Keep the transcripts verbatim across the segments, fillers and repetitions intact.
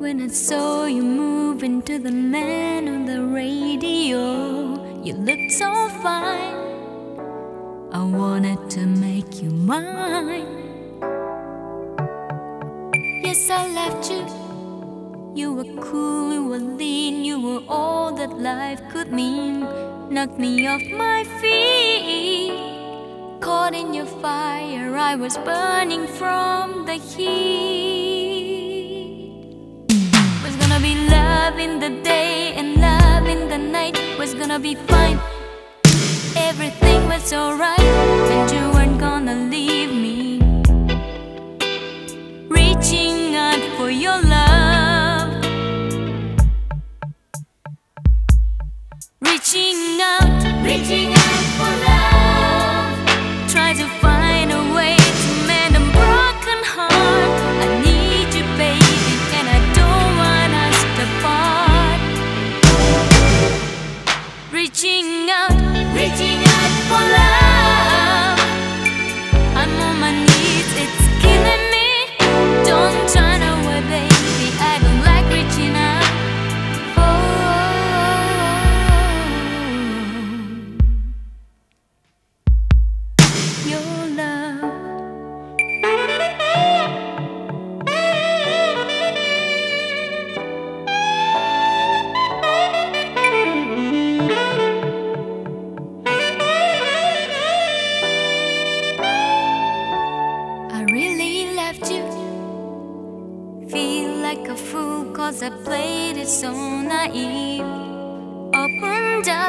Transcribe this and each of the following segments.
When I saw you moving to the man on the radio, you looked so fine. I wanted to make you mine. Yes, I left you. You were cool, you were lean, you were all that life could mean. Knocked me off my feet. Caught in your fire, I was burning from the heat. Was gonna be love in the day and love in the night. Was gonna be fine, everything was alright. And you weren't gonna leave me. Reaching out for your love, reaching out, reaching out for love. Try to find a way to mend a broken heart. I need you, baby, and I don't want us to part. Reaching out, reaching out for love. I'm on my knees, it's killing me. Don't turn away, baby, I don't like reaching out. Your love. I really left you. Feel like a fool cause I played it so naive. Opened up,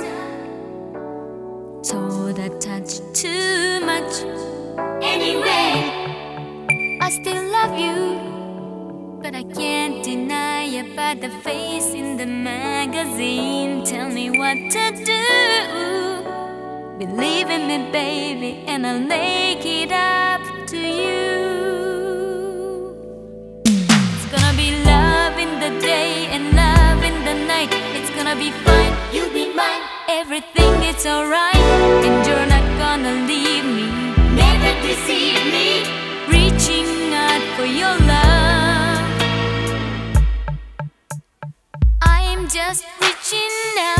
told I touched too much. Anyway, I still love you, but I can't deny about the face in the magazine. Tell me what to do. Believe in me, baby, and I'll make it up to you. It's gonna be love in the day and love in the night. It's gonna be fine, you'll be mine. Everything is alright, and you're not gonna leave me. Never deceive me. Reaching out for your love. I'm just reaching out.